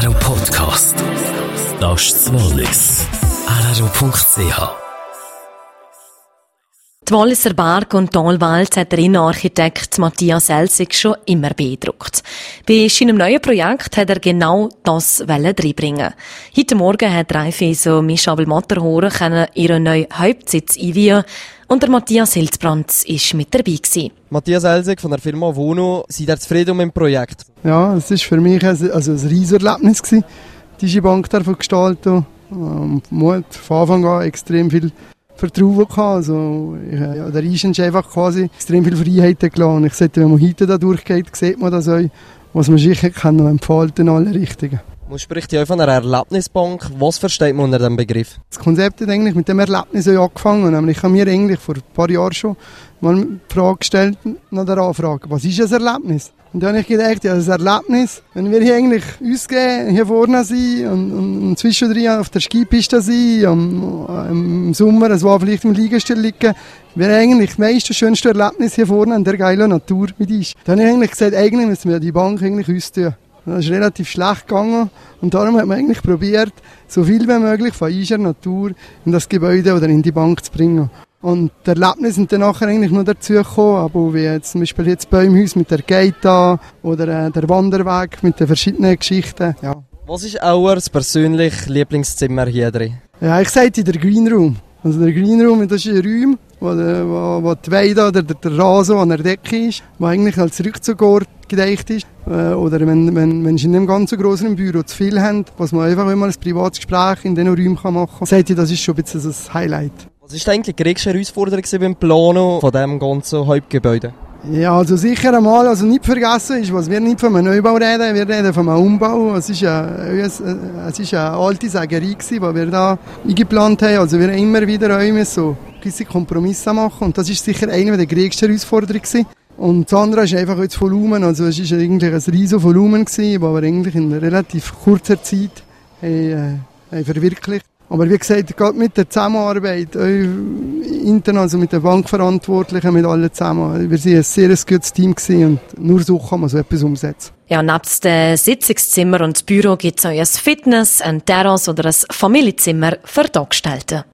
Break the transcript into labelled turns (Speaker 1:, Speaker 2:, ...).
Speaker 1: RRO Podcast. Das ist das Wallis. RRO.ch.
Speaker 2: Die Walliser Berg- und Talwelt hat der Innenarchitekt Matthias Elsig schon immer beeindruckt. Bei seinem neuen Projekt hat er genau das reinbringen. Heute Morgen hat Raiffeisen Michael Matterhorn ihren neuen Hauptsitz einweihen und der Matthias Hilzbrand war mit dabei gewesen.
Speaker 3: Matthias Elsig von der Firma Vono, seid ihr zufrieden mit dem Projekt?
Speaker 4: Ja, es war für mich ein riesiges Erlebnis, diese Bank zu gestalten. Von Anfang an extrem viel Vertrauen gehabt. Also, der Eisen ist einfach quasi extrem viel Freiheiten gelassen. Ich sagte, wenn man heute da durchgeht, sieht man das auch, was man sicher kann, noch empfiehlt in alle Richtungen.
Speaker 3: Man spricht ja auch von einer Erlebnisbank. Was versteht man unter diesem Begriff?
Speaker 4: Das Konzept hat eigentlich mit dem Erlebnis angefangen. Nämlich ich habe mir eigentlich vor ein paar Jahren schon mal die Frage gestellt, nach der Anfrage, was ist ein Erlebnis? Und dann habe ich gedacht, ja, das Erlebnis, wenn wir hier eigentlich ausgehen, hier vorne sind und zwischendrin auf der Skipiste sind, im Sommer, es war vielleicht im Liegestühl liegen, wäre eigentlich das meiste, schönste Erlebnis hier vorne an der geilen Natur mit uns. Dann habe ich eigentlich gesagt, eigentlich müssen wir die Bank eigentlich austun. Das ist relativ schlecht gegangen und darum hat man eigentlich probiert, so viel wie möglich von unserer Natur in das Gebäude oder in die Bank zu bringen. Und die Erlebnisse sind dann nachher eigentlich nur dazu gekommen, aber wie jetzt zum Beispiel jetzt Bäumhaus mit der Gaita oder der Wanderweg mit den verschiedenen Geschichten. Ja.
Speaker 3: Was ist euer persönliches Lieblingszimmer hier drin?
Speaker 4: Ja, ich sagte der Green Room. Also der Green Room, das ist ein Raum, wo die Weide oder der Rasen an der Decke ist, wo eigentlich als Rückzugort gedacht ist. Oder wenn sie in einem ganz grossen Büro zu viel haben, was man einfach immer ein privates Gespräch in diesen Räumen machen kann, sagte, das ist schon ein bisschen das Highlight.
Speaker 3: Was war eigentlich die größte Herausforderung beim Planen von diesem ganzen Hauptgebäude?
Speaker 4: Ja, also sicher einmal, also nicht vergessen ist, was wir nicht von einem Neubau reden, wir reden von einem Umbau. Es ist eine alte Sägerei gewesen, die wir da eingeplant haben. Also wir haben immer wieder auch so gewisse Kompromisse machen und das ist sicher eine der größten Herausforderungen gewesen. Und das andere ist einfach das Volumen, also es ist eigentlich ein riesiges Volumen gewesen, das wir eigentlich in relativ kurzer Zeit verwirklicht. Aber wie gesagt, gerade mit der Zusammenarbeit, intern, also mit den Bankverantwortlichen, mit allen zusammen, wir sind ein sehr gutes Team gewesen und nur so kann man so etwas umsetzen.
Speaker 2: Ja, nebst dem Sitzungszimmer und Büro gibt es auch ein Fitness, ein Terrasse oder ein Familienzimmer für Angestellte.